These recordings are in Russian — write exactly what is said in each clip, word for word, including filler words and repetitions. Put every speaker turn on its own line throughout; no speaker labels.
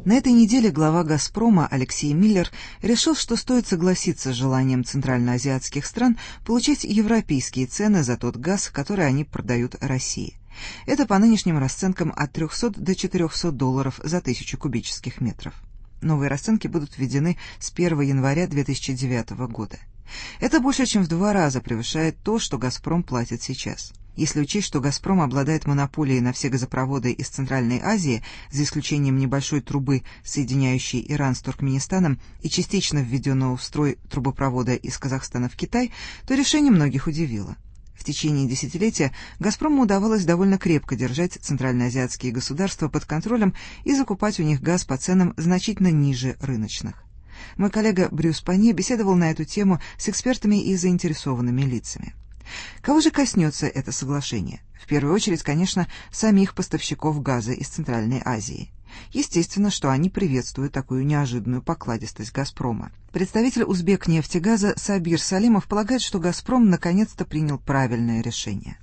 На этой неделе глава «Газпрома» Алексей Миллер решил, что стоит согласиться с желанием центральноазиатских стран получать европейские цены за тот газ, который они продают России. Это по нынешним расценкам от трехсот до четырехсот долларов за тысячу кубических метров. Новые расценки будут введены с первого января две тысячи девятого года. Это больше, чем в два раза превышает то, что «Газпром» платит сейчас. Если учесть, что «Газпром» обладает монополией на все газопроводы из Центральной Азии, за исключением небольшой трубы, соединяющей Иран с Туркменистаном, и частично введенного в строй трубопровода из Казахстана в Китай, то решение многих удивило. В течение десятилетия «Газпрому» удавалось довольно крепко держать центральноазиатские государства под контролем и закупать у них газ по ценам значительно ниже рыночных. Мой коллега Брюс Панье беседовал на эту тему с экспертами и заинтересованными лицами. Кого же коснется это соглашение? В первую очередь, конечно, самих поставщиков газа из Центральной Азии. Естественно, что они приветствуют такую неожиданную покладистость «Газпрома». Представитель Узбекнефтегаза Сабир Салимов полагает, что «Газпром» наконец-то принял правильное решение.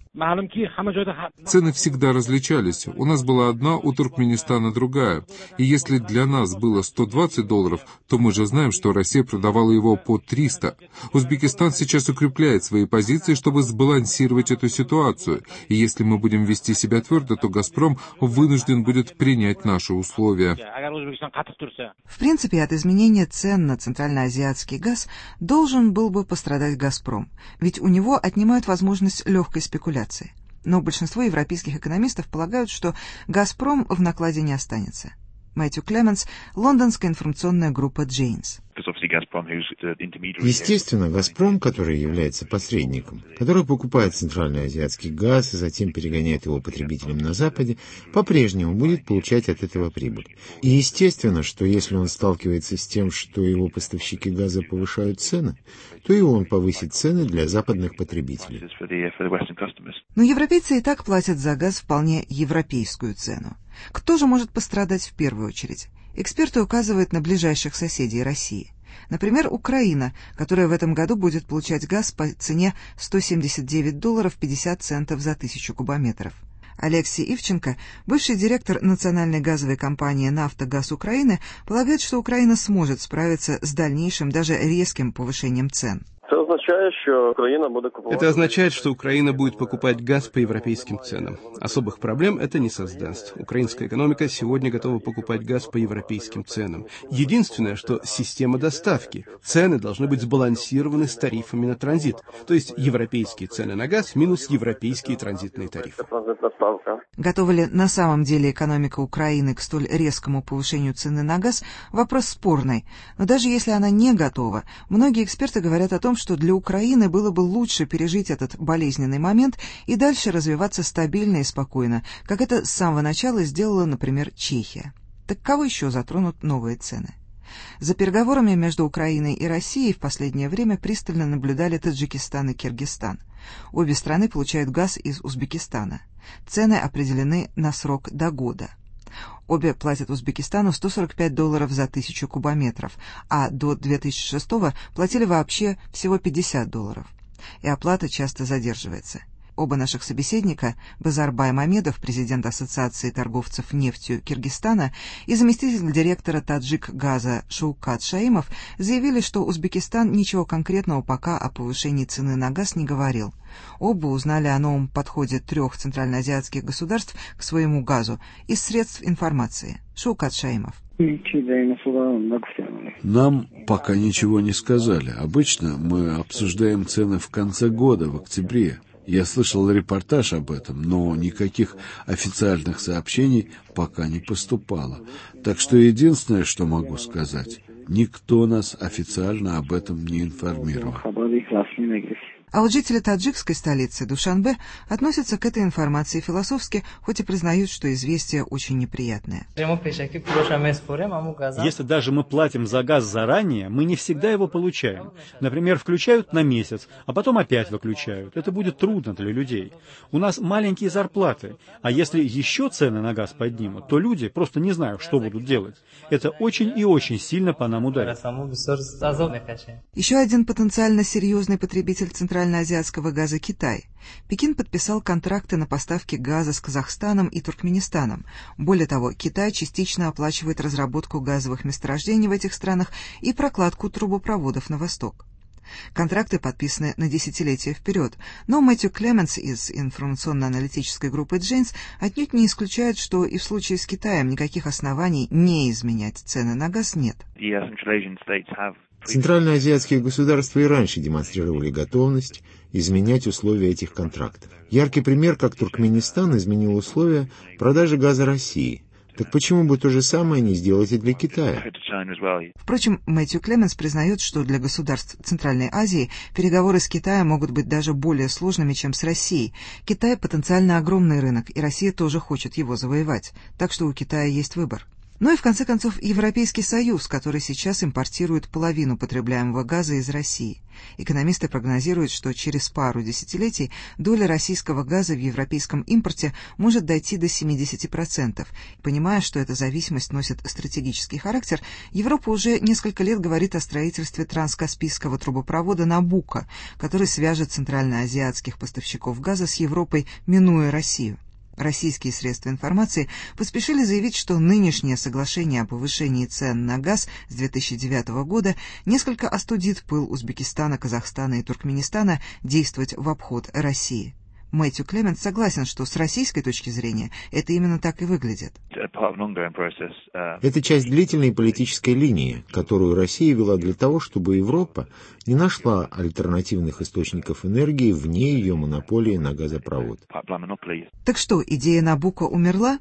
Цены всегда различались. У нас была одна, у Туркменистана другая. И если для нас было сто двадцать долларов, то мы же знаем, что Россия продавала его по триста. Узбекистан сейчас укрепляет свои позиции, чтобы сбалансировать эту ситуацию. И если мы будем вести себя твердо, то «Газпром» вынужден будет принять наши условия.
В принципе, от изменения цен на центральноазиатский газ должен был бы пострадать «Газпром», ведь у него отнимают возможность легкой спекуляции. Но большинство европейских экономистов полагают, что «Газпром» в накладе не останется. Мэтью Клеменс, лондонская информационная группа «Джейнс».
Естественно, «Газпром», который является посредником, который покупает центральноазиатский газ и затем перегоняет его потребителям на Западе, по-прежнему будет получать от этого прибыль. И естественно, что если он сталкивается с тем, что его поставщики газа повышают цены, то и он повысит цены для западных потребителей.
Но европейцы и так платят за газ вполне европейскую цену. Кто же может пострадать в первую очередь? Эксперты указывают на ближайших соседей России. Например, Украина, которая в этом году будет получать газ по цене сто семьдесят девять долларов пятьдесят центов за тысячу кубометров. Алексей Ивченко, бывший директор национальной газовой компании «Нафтогаз Украины», полагает, что Украина сможет справиться с дальнейшим, даже резким повышением цен.
Это означает, что Украина будет покупать газ по европейским ценам. Особых проблем это не создаст. Украинская экономика сегодня готова покупать газ по европейским ценам. Единственное, что система доставки. Цены должны быть сбалансированы с тарифами на транзит. То есть европейские цены на газ минус европейские транзитные тарифы.
Готова ли на самом деле экономика Украины к столь резкому повышению цены на газ – вопрос спорный. Но даже если она не готова, многие эксперты говорят о том, что для Украины было бы лучше пережить этот болезненный момент и дальше развиваться стабильно и спокойно, как это с самого начала сделала, например, Чехия. Так кого еще затронут новые цены? За переговорами между Украиной и Россией в последнее время пристально наблюдали Таджикистан и Киргизстан. Обе страны получают газ из Узбекистана. Цены определены на срок до года. Обе платят Узбекистану сто сорок пять долларов за тысячу кубометров, а до две тысячи шестого платили вообще всего пятьдесят долларов. И оплата часто задерживается. Оба наших собеседника, Базарбай Мамедов, президент Ассоциации торговцев нефтью Киргизстана, и заместитель директора Таджик-газа Шаукат Шаимов, заявили, что Узбекистан ничего конкретного пока о повышении цены на газ не говорил. Оба узнали о новом подходе трех центральноазиатских государств к своему газу из средств информации. Шаукат Шаимов.
Нам пока ничего не сказали. Обычно мы обсуждаем цены в конце года, в октябре. Я слышал репортаж об этом, но никаких официальных сообщений пока не поступало. Так что единственное, что могу сказать, никто нас официально об этом не информировал.
А вот жители таджикской столицы Душанбе относятся к этой информации философски, хоть и признают, что известие очень неприятное.
Если даже мы платим за газ заранее, мы не всегда его получаем. Например, включают на месяц, а потом опять выключают. Это будет трудно для людей. У нас маленькие зарплаты, а если еще цены на газ поднимут, то люди просто не знают, что будут делать. Это очень и очень сильно по нам ударит.
Еще один потенциально серьезный потребитель Центральной центральноазиатского газа Китай. Пекин подписал контракты на поставки газа с Казахстаном и Туркменистаном. Более того, Китай частично оплачивает разработку газовых месторождений в этих странах и прокладку трубопроводов на восток. Контракты подписаны на десятилетия вперед, но Мэтью Клеменс из информационно-аналитической группы Джейнс отнюдь не исключает, что и в случае с Китаем никаких оснований не изменять цены на газ нет.
Центральноазиатские государства и раньше демонстрировали готовность изменять условия этих контрактов. Яркий пример, как Туркменистан изменил условия продажи газа России. Так почему бы то же самое не сделать и для Китая?
Впрочем, Мэтью Клеменс признает, что для государств Центральной Азии переговоры с Китаем могут быть даже более сложными, чем с Россией. Китай потенциально огромный рынок, и Россия тоже хочет его завоевать, так что у Китая есть выбор. Ну и, в конце концов, Европейский Союз, который сейчас импортирует половину потребляемого газа из России. Экономисты прогнозируют, что через пару десятилетий доля российского газа в европейском импорте может дойти до семьдесят процентов. Понимая, что эта зависимость носит стратегический характер, Европа уже несколько лет говорит о строительстве транскаспийского трубопровода «Набуко», который свяжет центральноазиатских поставщиков газа с Европой, минуя Россию. Российские средства информации поспешили заявить, что нынешнее соглашение о повышении цен на газ с две тысячи девятого года несколько остудит пыл Узбекистана, Казахстана и Туркменистана действовать в обход России. Мэтью Клеменс согласен, что с российской точки зрения это именно так и выглядит.
Это часть длительной политической линии, которую Россия вела для того, чтобы Европа не нашла альтернативных источников энергии вне ее монополии на газопровод.
Так что, идея Набуко умерла?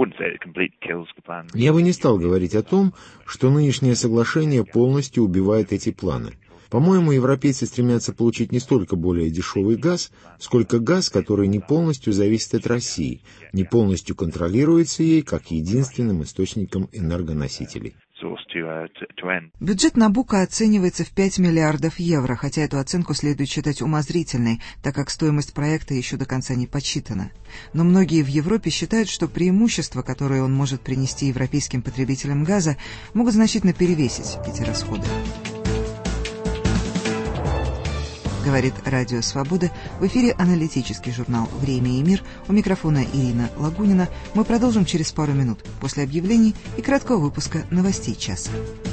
Я бы не стал говорить о том, что нынешнее соглашение полностью убивает эти планы. По-моему, европейцы стремятся получить не столько более дешевый газ, сколько газ, который не полностью зависит от России, не полностью контролируется ей как единственным источником энергоносителей.
Бюджет Набуко оценивается в пять миллиардов евро, хотя эту оценку следует считать умозрительной, так как стоимость проекта еще до конца не подсчитана. Но многие в Европе считают, что преимущества, которые он может принести европейским потребителям газа, могут значительно перевесить эти расходы. Говорит Радио Свобода. В эфире аналитический журнал «Время и мир». У микрофона Ирина Лагунина. Мы продолжим через пару минут после объявлений и краткого выпуска новостей часа.